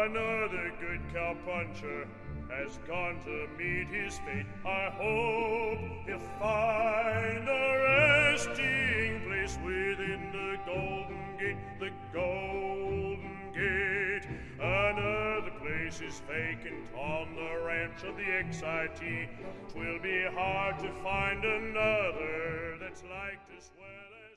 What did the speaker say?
Another good cowpuncher has gone to meet his fate. I hope he'll find a resting place within the Golden Gate, the Golden Gate. Another place is vacant on the ranch of the XIT. 'Twill be hard to find another that's liked as well as